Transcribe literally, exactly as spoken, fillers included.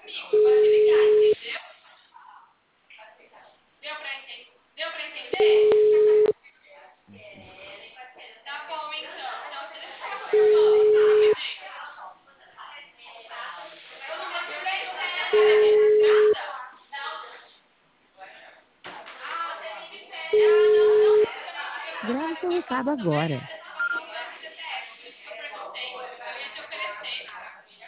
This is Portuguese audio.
Deu pra entender? Deu pra entender? Tá bom, então. Então, você deixa eu falar com a rapidinho. Todo mundo bem? Registrada? Grave seu recado agora.